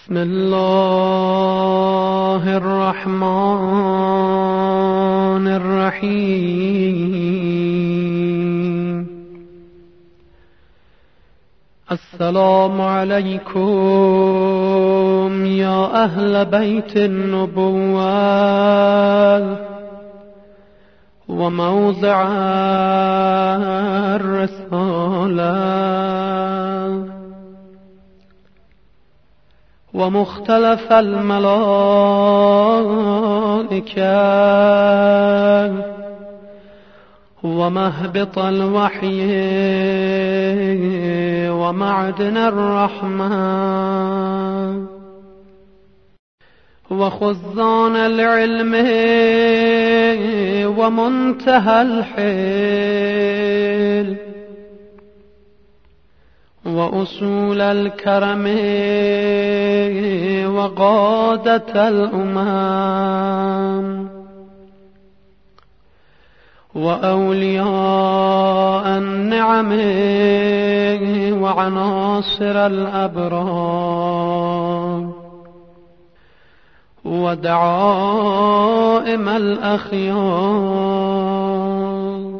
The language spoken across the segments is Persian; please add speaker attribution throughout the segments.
Speaker 1: بسم الله الرحمن الرحیم. السلام علیکم یا اهل بیت النبوة و موضع الرسالة و مختلف الملائكة و مهبط الوحی و معدن الرحمة و خزان العلم و منتهى الحلم و اصول الكرم و قادة الأمم و اولیاء النعم و عناصر الابرار و دعائم الاخیار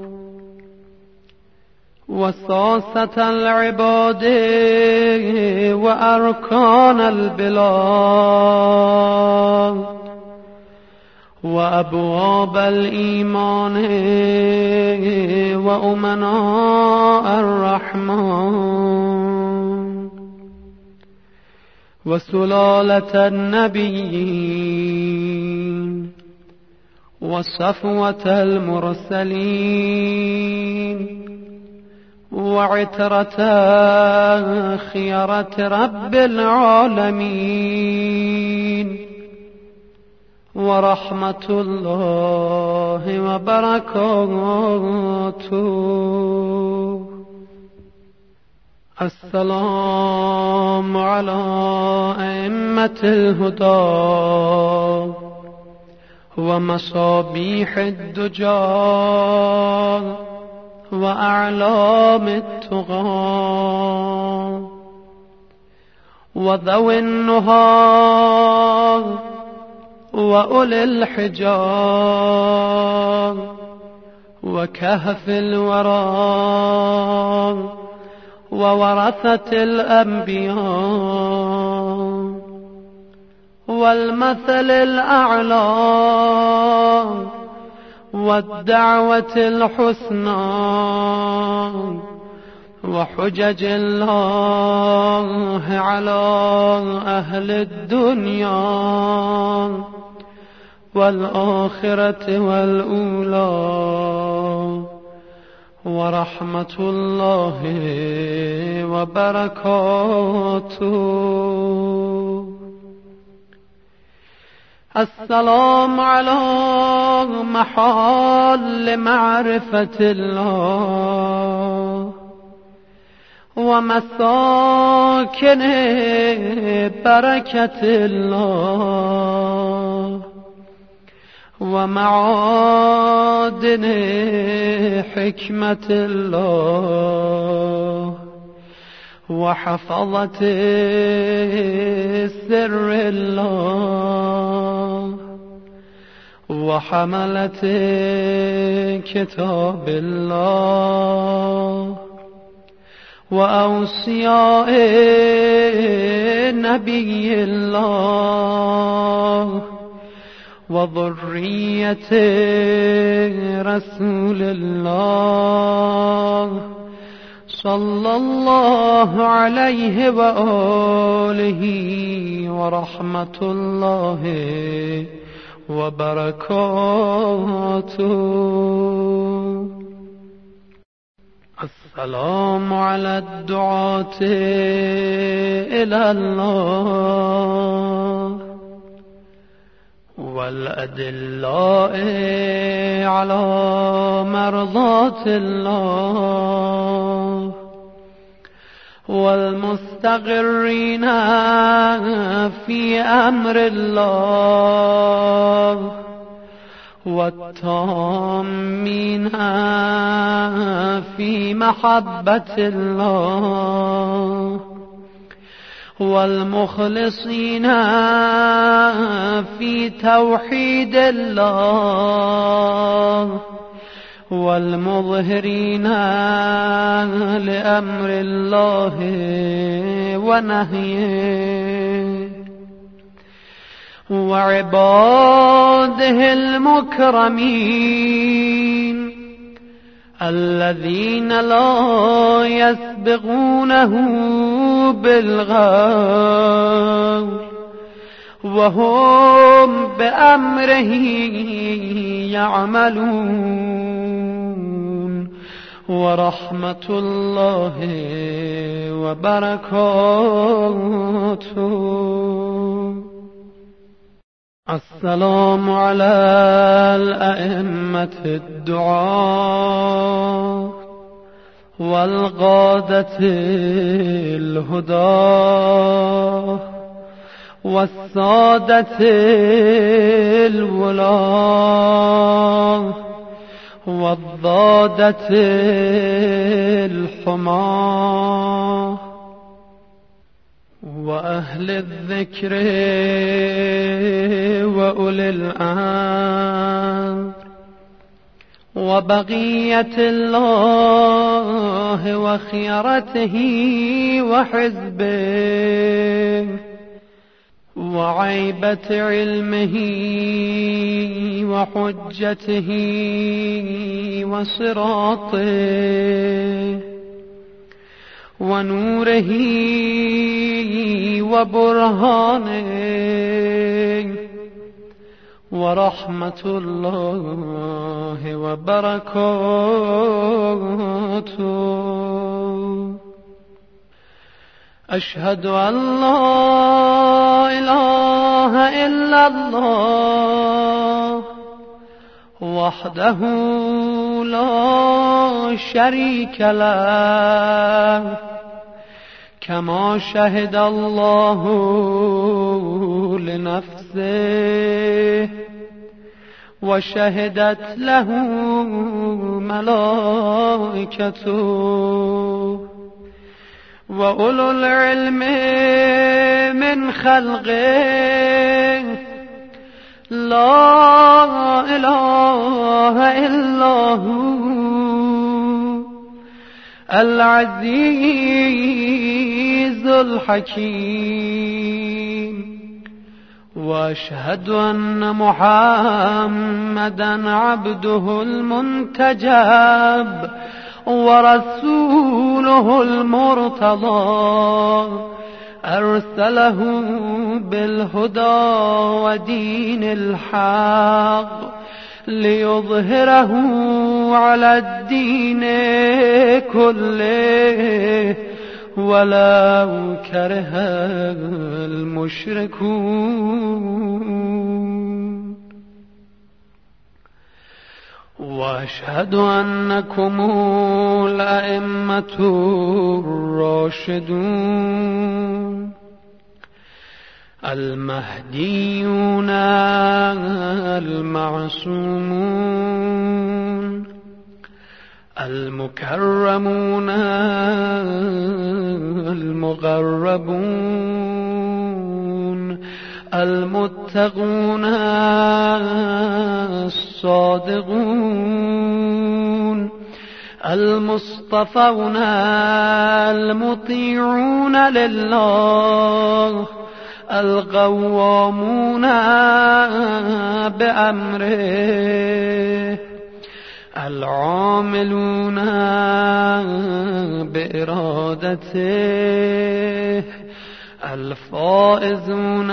Speaker 1: و ساسة العباد و ارکان البلاد و ابواب الایمان و امناء الرحمن و سلالة النبیین و صفوة المرسلین و عترة خيرة رب العالمين و رحمة الله و برکاته. السلام على ائمة الهدى و مصابيح الدجى و اعلام التقى و ذوي النهى و اولي الحجى و كهف الورى و ورثة الانبياء والمثل الاعلى والدعوة الحسنى وحجج الله على أهل الدنيا والآخرة والأولى ورحمة الله وبركاته. السلام على محال معرفة الله و مساکن برکت الله و معادن حکمت الله و حفظت سر الله و حملت کتاب الله و اوصیاء نبی الله و ذریت رسول الله صلی الله علیه و آله و رحمت الله و برکاته. السلام على الدعاة إلى الله والأدلاء على مرضاة الله والمستقرين في أمر الله والتامين في محبة الله والمخلصين في توحيد الله والمظهرين لأمر الله ونهيه وعباده المكرمين الذين لا يسبقونه بالغور وهم بأمره يعملون ورحمة الله وبركاته. السلام على الأئمة الدعاة والقادة الهدى والسادة الولاة والضادة الحماة وأهل الذكر وأولي الأمر وبقية الله وخيرته وحزبه وعيبة علمه وحجته وصراطه ونوره وبرهانه ورحمة الله وبركاته. أشهد أن لا إله إلا الله وحده لا شريك له كما شهد الله لنفسه وشهدت له ملائكته وأولو العلم من خلقه لا إله إلا هو العزيز الحكيم. وأشهد أن محمدًا عبده المنتجب ورسوله المرتضى أرسله بالهدى ودين الحق ليظهره على الدين كله ولو كره المشركون. وأشهد أنكم الأئمة الراشدون المهديون المعصومون المكرمون المقربون المتقون الصادقون المصطفون المطيعون لله القوامون بأمره العاملون بإرادته الفائزون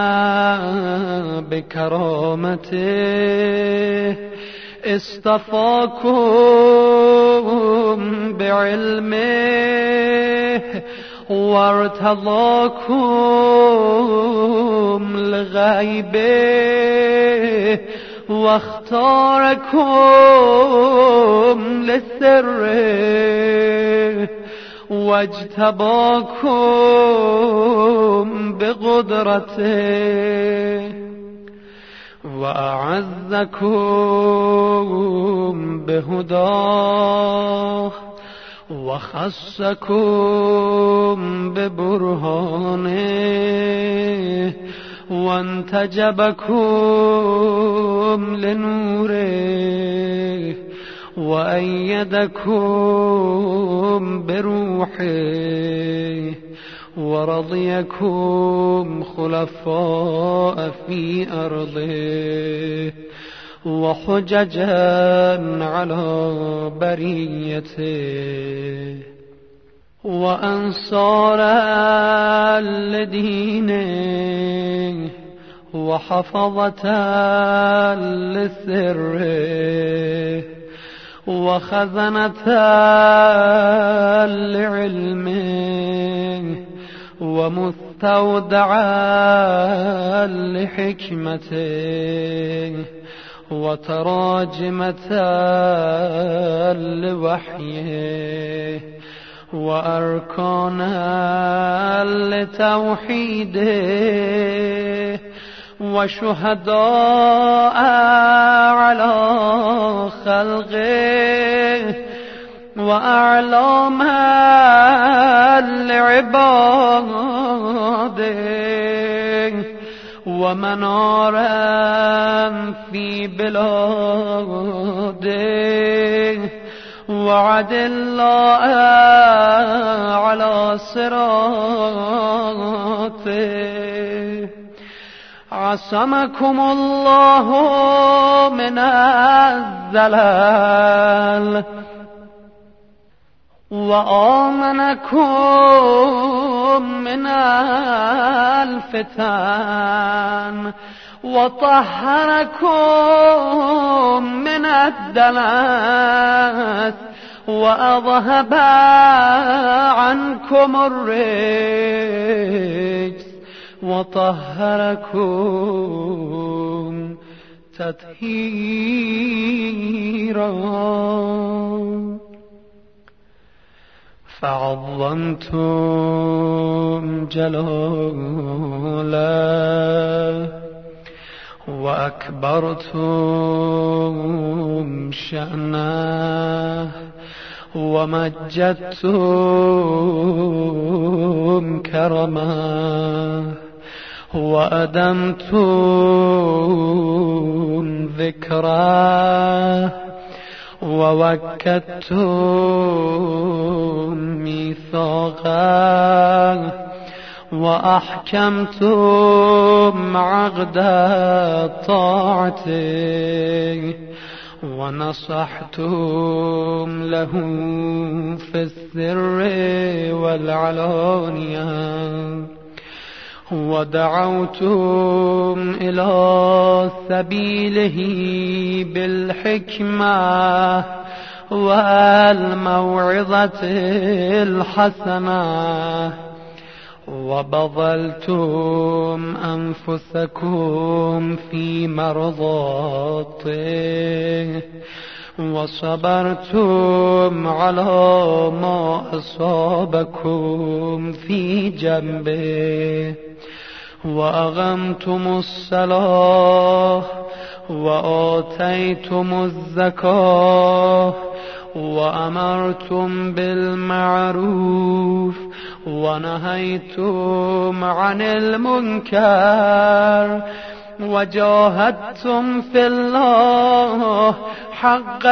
Speaker 1: بكرامته اصطفاكم بعلمه وارتضاكم لغيبه واختاركم لسره واجتباكم بقدرته وأعزكم بهداه وخصكم ببرهانه وانتجبكم لنوره وأيدكم بروحه ورضيكم خلفاء في أرضه وحججا على بريته وأنصارا لدينه وحفظة لسره وخزنة لعلمه ومستودعا لحكمته وتراجمة لوحيه وأركانا لتوحيده وشهداء على خلقه وأعلاما لعباده ومنارا في بلاده وعدلا على صراطه عصمكم الله من الزلل وآمنكم من الفتن وطهركم من الدنس وأذهب عنكم الرجس وطهركم تطهيرا فعظمتم جلاله وأكبرتم شأنه ومجدتم كرمه وأدمتم ذكره ووكدتم ميثاقه وأحكمتم عقد طاعته ونصحتم له في السر والعلانية ودعوتم إلى سبيله بالحكمة والموعظة الحسنة وبذلتم أنفسكم في مرضاته وصبرتم على ما أصابكم في جنبه وأقمتم الصلاة وآتيتم الزكاة وأمرتم بالمعروف ونهيتم عن المنكر وجاهدتم في الله حق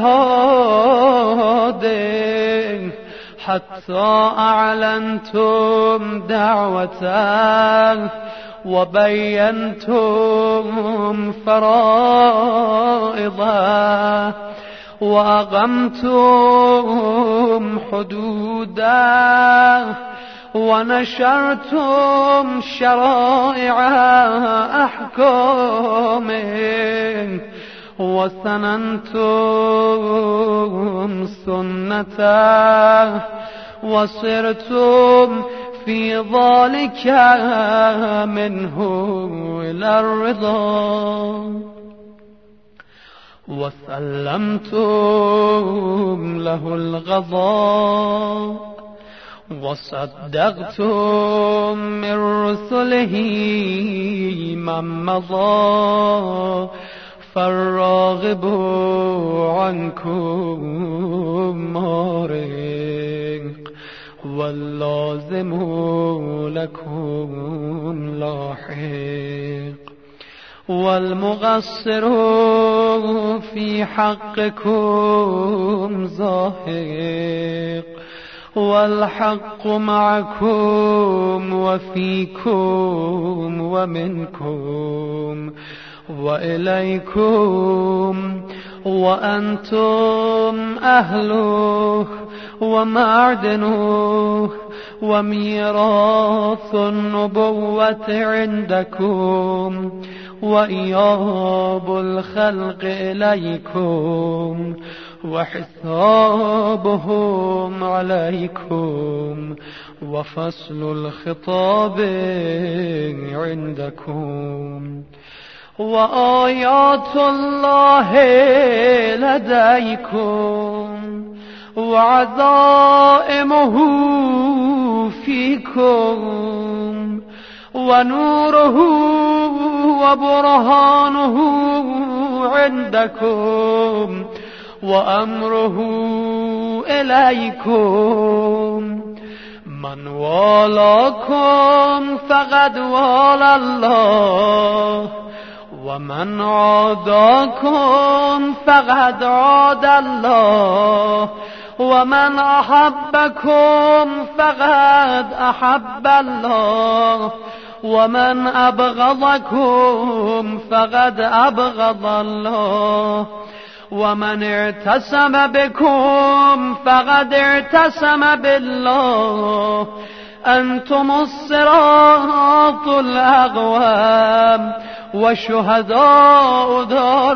Speaker 1: جهاده حتى أعلنتم دعوته وبينتم فرائضه وأقمتم حدوده ونشرتم شرائع أحكامه وسننتم سنته وصرتم في ذلك منه إلى الرضا وسلمتم له الغضاء وصدقتم من رسله من مضى فالراغب عنكم مارد واللازم لكم لاحق والمقصر في حقكم زاهق والحق معكم وفيكم ومنكم وإليكم وأنتم أهله ومعدنه وميراث النبوة عندكم وإياب الخلق إليكم وحسابهم عليكم وفصل الخطاب عندكم وآيات الله لديكم وعزائمه فيكم ونوره وبرهانه عندكم وأمره إليكم من والاكم فقد والى الله ومن عاداكم فقد عاد الله ومن أحبكم فقد أحب الله ومن أبغضكم فقد أبغض الله ومن اعتصم بكم فقد اعتصم بالله أنتم الصراط الأقوام وشهداء دار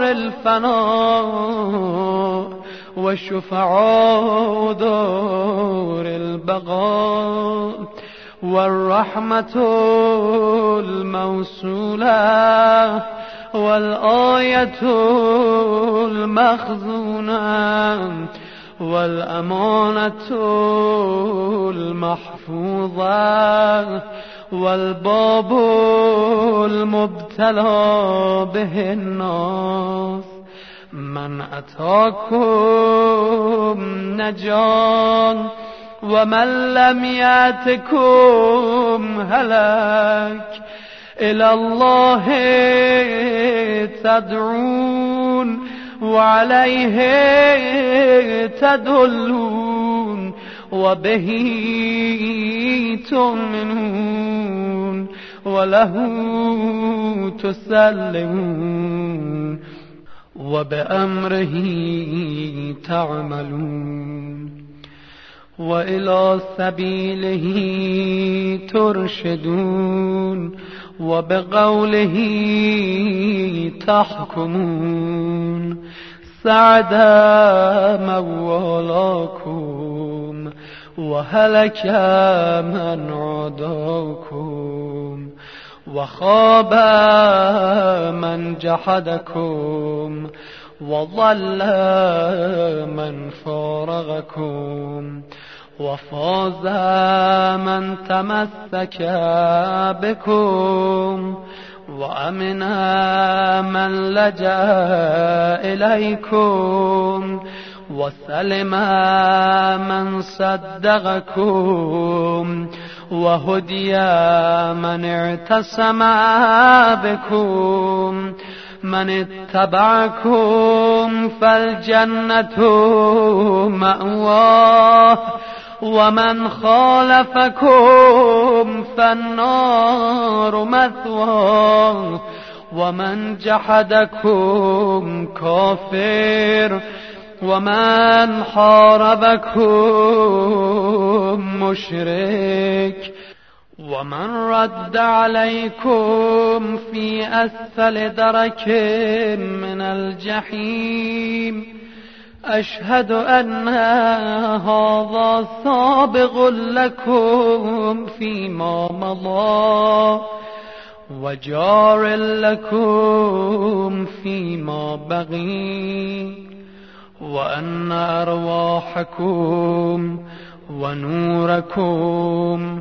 Speaker 1: الفناء والشفعاء دار البقاء والرحمة الموصولة والآية المخزونة والأمانة المحفوظة والباب المبتلى به الناس من أتاكم نجان ومن لم يأتكم هلك إلى الله تدعون وعليه تدلون وبه تؤمنون وله تسلمون وبأمره تعملون وإلى سبيله ترشدون وبقوله تحكمون سعد موالاكم وهلك من عاداكم وخاب من جحدكم وضل من فارقكم وفاز من تمسك بكم وأمن من لجأ إليكم وسلم من صدقكم وهدي من اعتصم بكم من اتبعكم فالجنة مأواه ومن خالفكم فالنار مثواه ومن جحدكم كافر ومن حاربكم مشرك ومن رد عليكم في أسفل درك من الجحيم أشهد أن هذا سابق لكم فيما مضى وجار لكم فيما بقي وأن أرواحكم ونوركم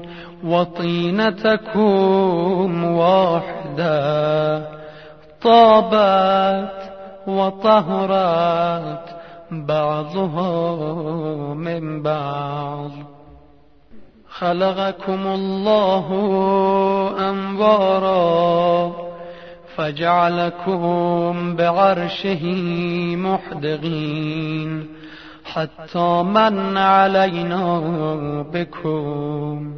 Speaker 1: وطينتكم واحدة طابت وطهرت بعضها من بعض. خلقكم الله أنوارا فجعلكم بعرشه محدقين حتى من علينا بكم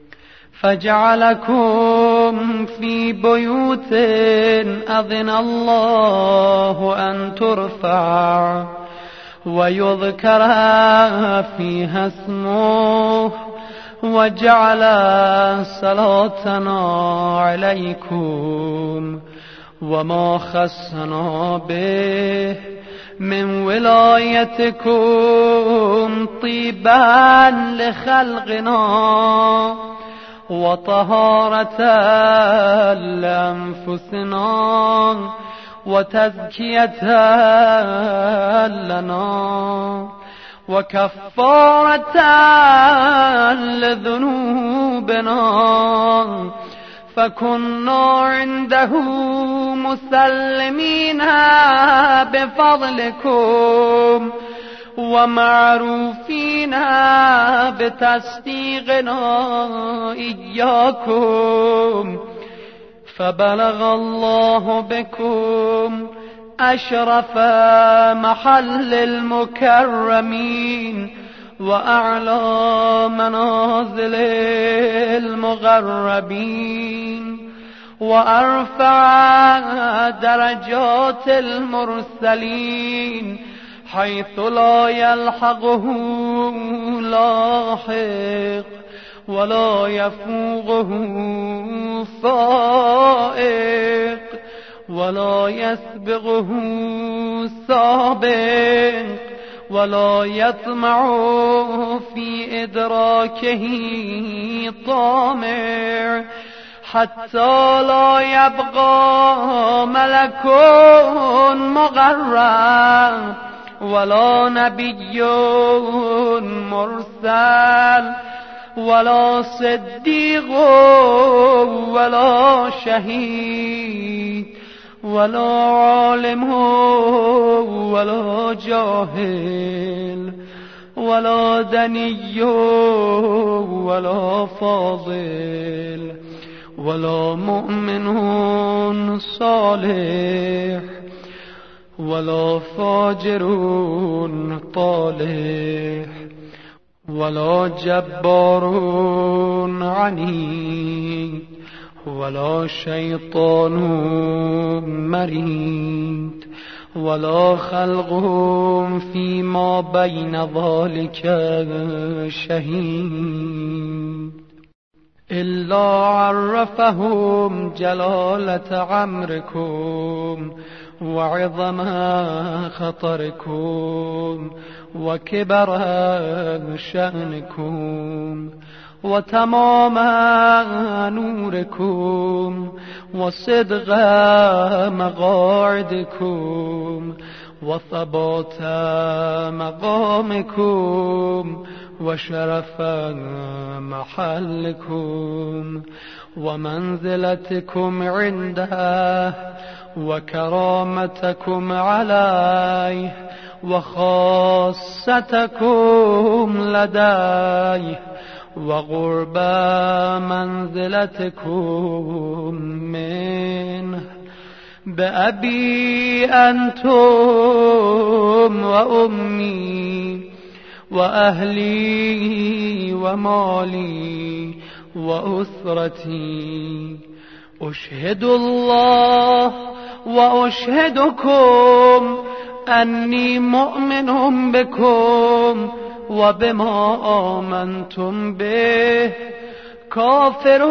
Speaker 1: فجعلكم في بيوت أذن الله أن ترفع ويذكر فيها اسمه وجعل صلاتنا عليكم وما خصنا به من ولايتكم طيبا لخلقنا وطهارة لأنفسنا وتزكية لنا وكفارة لذنوبنا فكنا عنده مسلمين بفضلكم ومعروفين بتصديقنا إياكم فبلغ الله بكم أشرف محل المكرمين وأعلى منازل المغربين وأرفع درجات المرسلين حيث لا يلحقه لاحق ولا يفوقه فائق ولا يسبقه سابق ولا يطمع في إدراكه طامع حتى لا يبقى ملك مقرب ولا نبي مرسل ولا صديق ولا شهيد ولا عالم ولا جاهل ولا دني ولا فاضل ولا مؤمن صالح ولا فاجر طالح ولا جبار عنيد ولا شيطان مريد ولا خلق فيما بين ذلك شهيد إلا عرفهم جلالة عمركم وعظم خطركم وكبر شأنكم وتمام نوركم وصدق مقاعدكم وثبات مقامكم وشرف محلكم ومنزلتكم عنده وكرامتكم عليه وخاصتكم لديه وقرب منزلتكم منه بأبي أنتم وأمي وأهلي ومالي وأسرتي أشهد الله وأشهدكم أني مؤمن بكم وبما آمنتم به كافر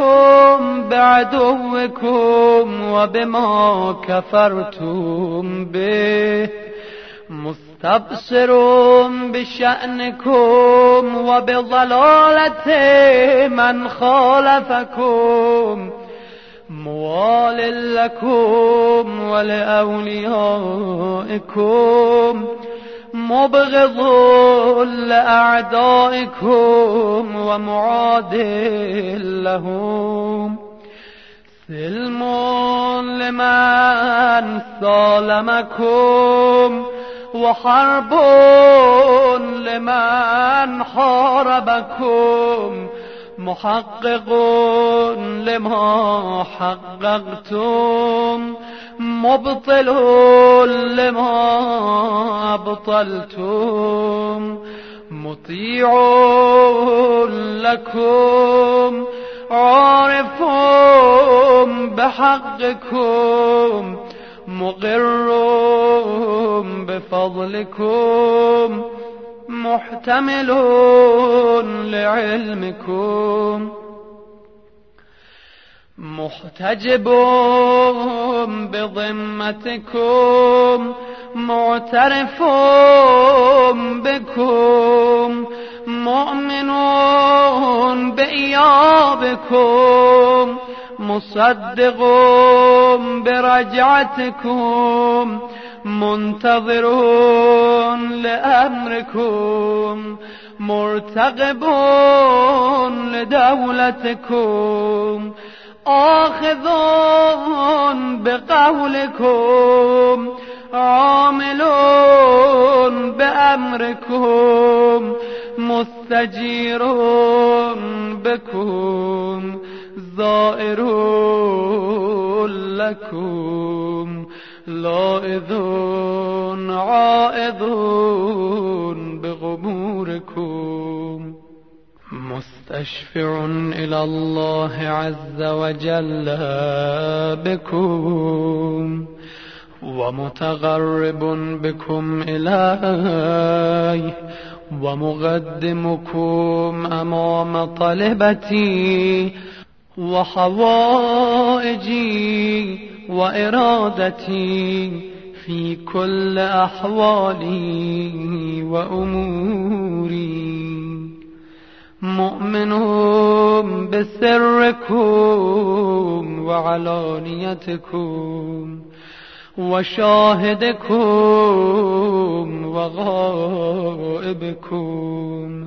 Speaker 1: بعدوكم وبما كفرتم به مستبصر بشأنكم وبضلالة من خالفكم موال لكم ولأوليائكم مبغض لأعدائكم ومعاد لهم سلم لمن سالمكم وحرب لمن حاربكم محقق لما حققتم مبطل لما أبطلتم مطيع لكم عارف بحقكم مقر بفضلكم محتمل لعلمكم محتجب بضمتكم معترف بكم مؤمن بإيابكم مصدق برجعتكم منتظر لأمركم مرتقب لدولتكم آخذ بقولكم عامل بأمركم مستجير بكم زائر لكم لائذ عائذ بغموركم مستشفع إلى الله عز وجل بكم ومتغرب بكم إليه ومقدمكم أمام طلبتي وحوائجي وإرادتي في كل أحوالي وأموري مؤمن بسركم وعلانيتكم وشاهدكم وغائبكم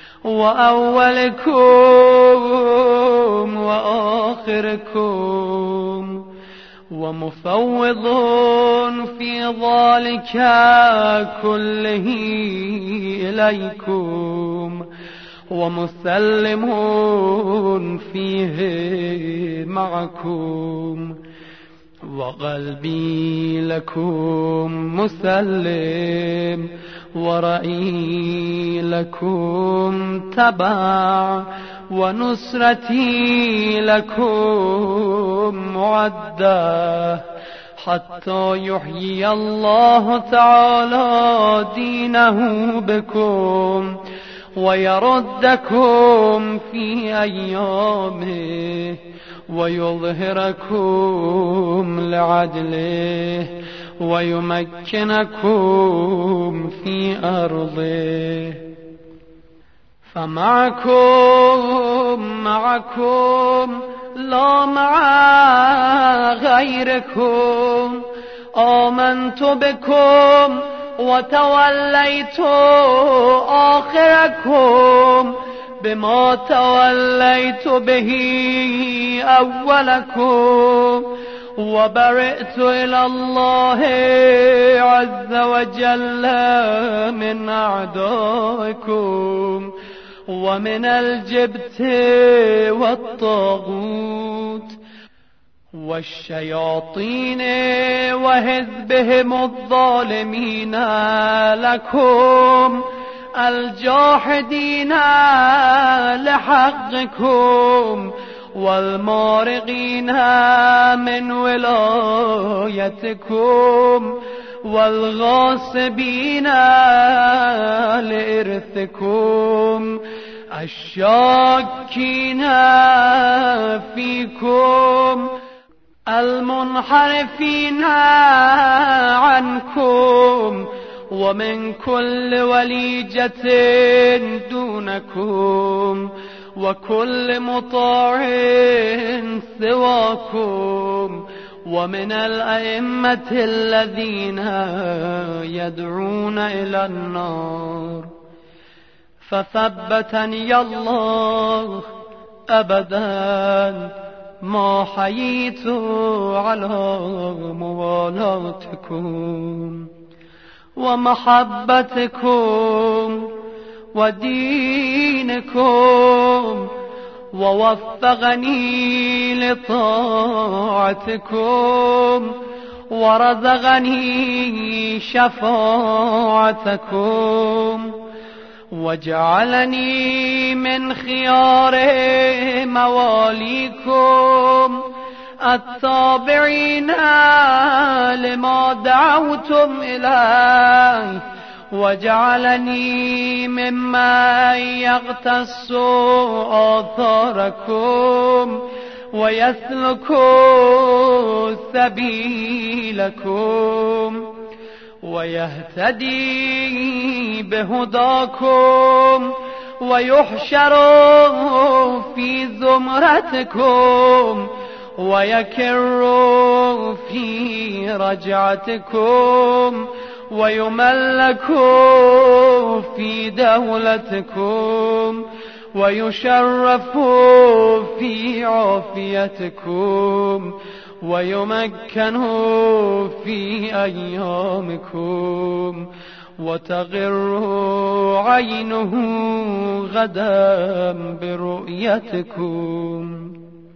Speaker 1: وأولكم وآخركم ومفوض في ذلك كله إليكم ومسلم فيه معكم وقلبي لكم مسلم ورأيي لكم تبع ونصرتي لكم معدة حتى يحيي الله تعالى دينه بكم ويردكم في أيامه ويظهركم لعدله ويمكنكم في أرضه فمعكم لا مع غيركم آمنت بكم وتوليت آخركم بما توليت به أولكم وبرئت إلى الله عز وجل من أعدائكم ومن الجبت والطاغوت والشياطين وحزبهم الظالمين لكم الجاحدين لحقكم والمارقين من ولايتكم والغاصبين لإرثكم الشاكين فيكم المنحرفين عنكم ومن كل وليجة دونكم وكل مطاع سواكم ومن الأئمة الذين يدعون إلى النار فثبتني الله أبدا ما حييت على موالاتكم ومحبتكم ودينكم ووفقني لطاعتكم ورزقني شفاعتكم وجعلني من خيار مواليكم التابعين لما دعوتم إليه وجعلني ممن يغتس آثاركم ويسلك سبيلكم ويهتدي بهداكم ويحشر في زمرتكم ويكر في رجعتكم ويملك في دولتكم ويشرف في عافيتكم ويمكن في أيامكم وتغر عينه غدا برؤيتكم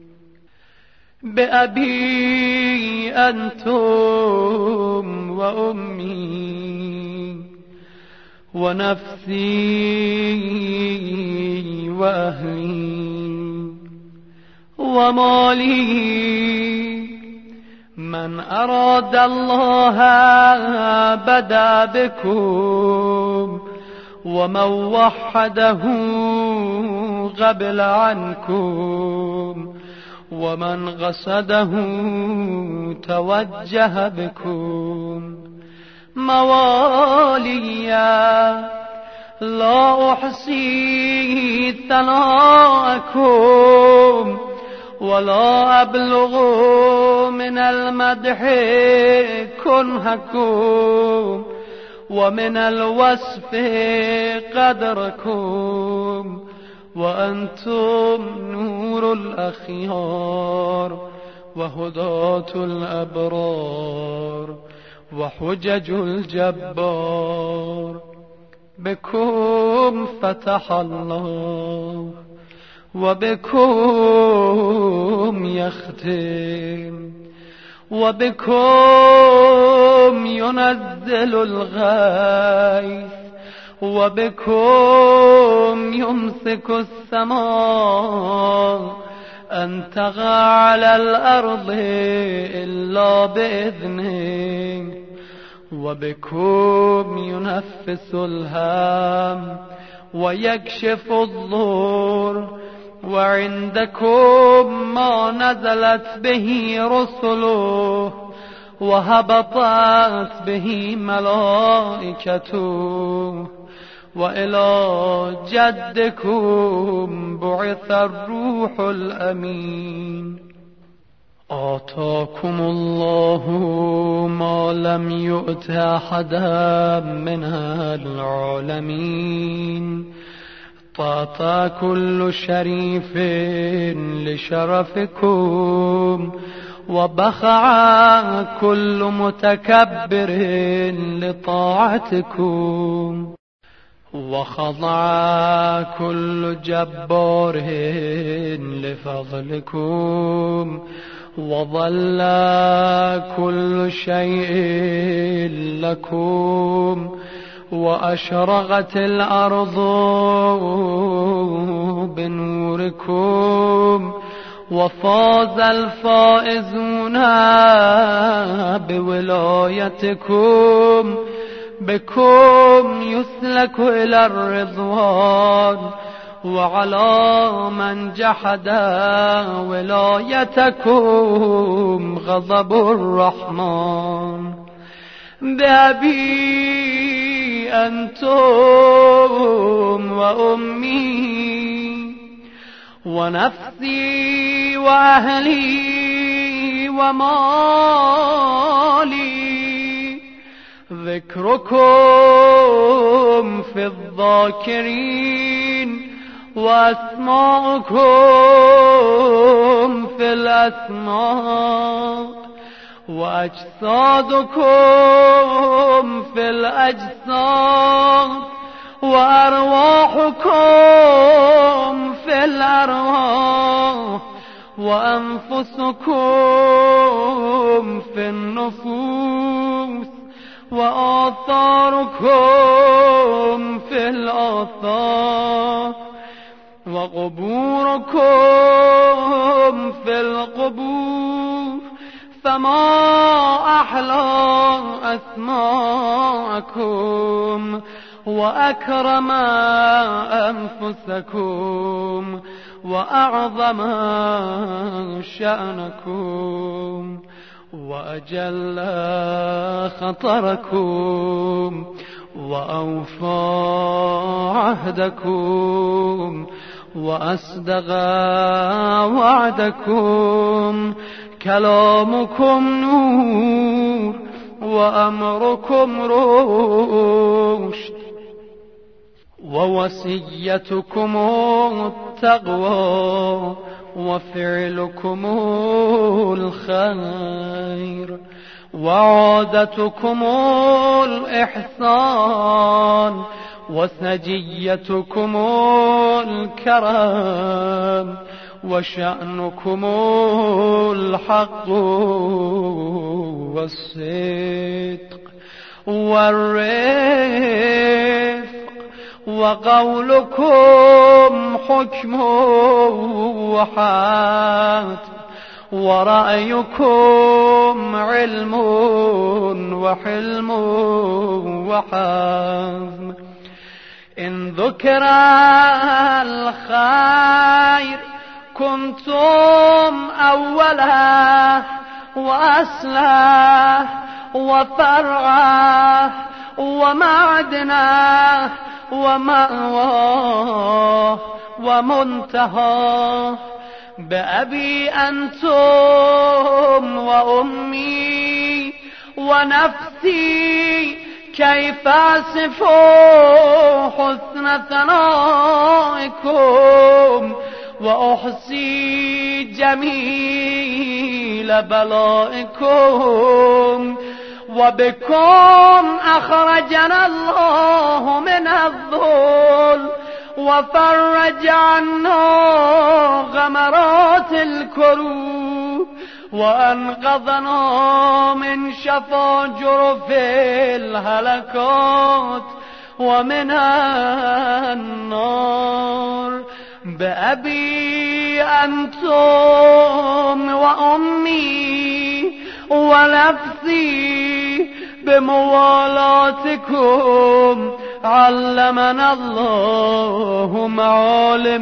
Speaker 1: بأبي أنتم وأمي ونفسي وأهلي ومالي من أراد الله بدا بكم ومن وحده قبل عنكم ومن قصده توجه بكم مواليا لا أحصي ثناءكم ولا أبلغ من المدح كنهكم ومن الوصف قدركم وأنتم نور الأخيار وهداة الأبرار وحجج الجبار بكم فتح الله وبكم يختم وبكم ينزل الغيث وبكم يمسك السماء أن تقع على الأرض إلا بإذنه وبكم ينفس الهام ويكشف الضر وعندكم ما نزلت به رسله وهبطت به ملائكته وإلى جدكم بعث الروح الأمين آتاكم الله ما لم يؤت أحدا من العالمين طاط كل شريف لشرفكم وبخع كل متكبر لطاعتكم وخضع كل جبار لفضلكم وظل كل شيء لكم وأشرقت الأرض بنوركم وفاز الفائزون بولايتكم بكم يسلك إلى الرضوان وعلى من جحد ولايتكم غضب الرحمن بأبي أنتم وأمي ونفسي وأهلي ومالي ذكركم في الذاكرين وأسماؤكم في الأسماء وأجسادكم في الأجساد وأرواحكم في الأرواح وأنفسكم في النفوس وآثاركم في الآثار وقبوركم في القبور. فما أحلى أسماءكم وأكرم أنفسكم وأعظم شأنكم وأجل خطركم وأوفى عهدكم وأصدق وعدكم. كلامكم نور وأمركم رشد ووصيتكم التقوى وفعلكم الخير وعادتكم الإحسان وسجيتكم الكرم وشأنكم الحق والصدق والرفق وقولكم حكم وحاتم ورأيكم علم وحلم وحزم. إن ذكر الخير كنتم أوله وأصله وفرعه ومعدنه ومأواه ومنتهاه. بأبي أنتم وأمي ونفسي كيف أصف حسن ثنائكم وأحصي جميل بلائكم. وبكم أخرجنا الله من الذل وفرج عنا غمرات الكروب وأنقذنا من شفا جرف الهلكات ومن النار. بأبي أنتم وأمي ونفسي بموالاتكم علمنا الله معالم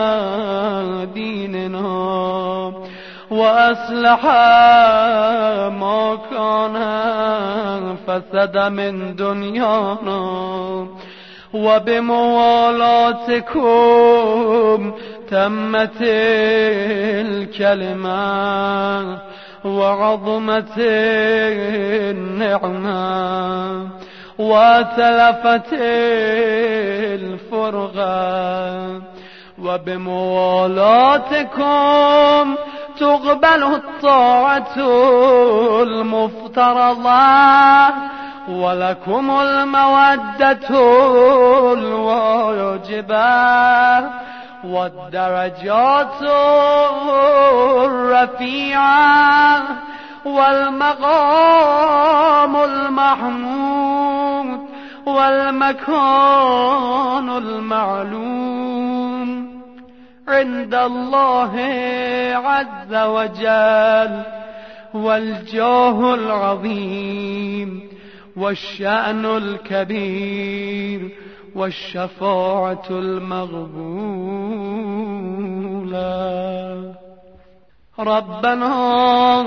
Speaker 1: ديننا وأصلح ما كان فسد من دنيانا. وبموالاتكم تمت الكلمة وعظمت النعمة وتلفت الفرقة. وبموالاتكم تقبل الطاعة المفترضة ولكم المودة الواجبة والدرجات الرفيعة والمقام المحمود والمكان المعلوم عند الله عز وجل والجاه العظيم والشأن الكبير والشفاعة المغبولة. ربنا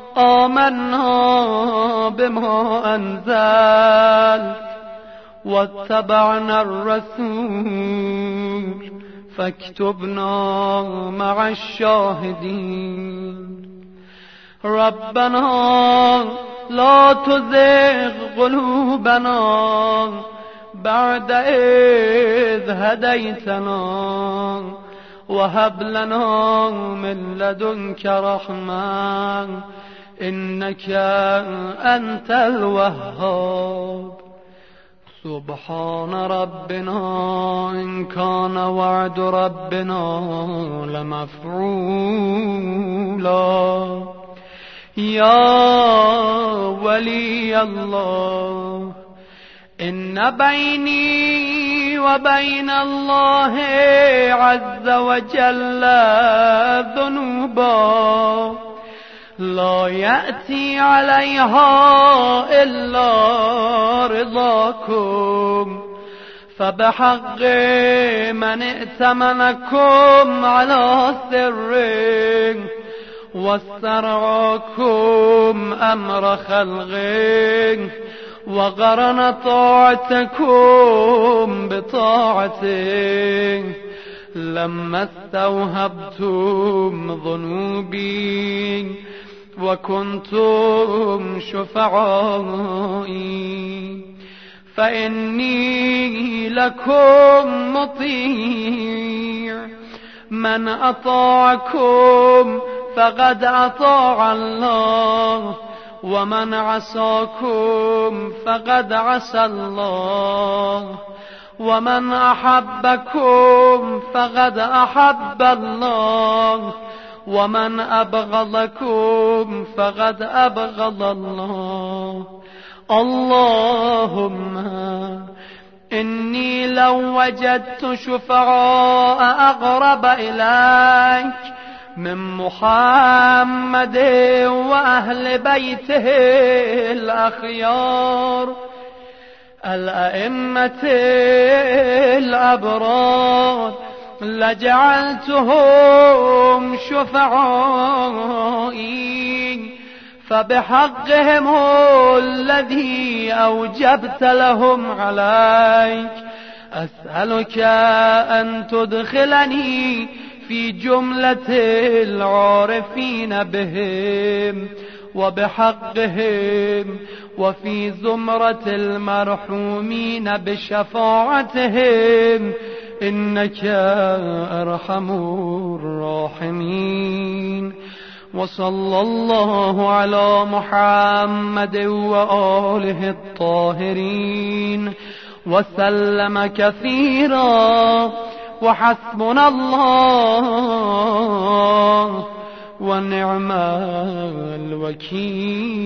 Speaker 1: آمنا بما أنزل واتبعنا الرسول فاكتبنا مع الشاهدين. ربنا لا تزغ قلوبنا بعد إذ هديتنا وهب لنا من لدنك رحمة إنك أنت الوهاب. سبحان ربنا إن كان وعد ربنا لمفعولا. يا ولي الله إن بيني وبين الله عز وجل ذنوبا لا يأتي عليها إلا رضاكم، فبحق من ائتمنكم على سر واسترعاكم أمر خلقه وقرن طاعتكم بطاعته لما استوهبتم ذنوبي وكنتم شفعائي، فإني لكم مطيع، من أطاعكم فقد أطاع الله، ومن عصاكم فقد عصى الله، ومن أحبكم فقد أحب الله، ومن أبغضكم فقد أبغض الله. اللهم إني لو وجدت شفعاء أقرب إليك من محمد وأهل بيته الأخيار الأئمة الأبرار لجعلتهم شفعائي، فبحقهم الذي أوجبت لهم عليك أسألك أن تدخلني في جملة العارفين بهم وبحقهم، وفي زمرة المرحومين بشفاعتهم، إنك أرحم الراحمين. وصلى الله على محمد وآله الطاهرين وسلم كثيرا، وحسبنا الله ونعم الوكيل.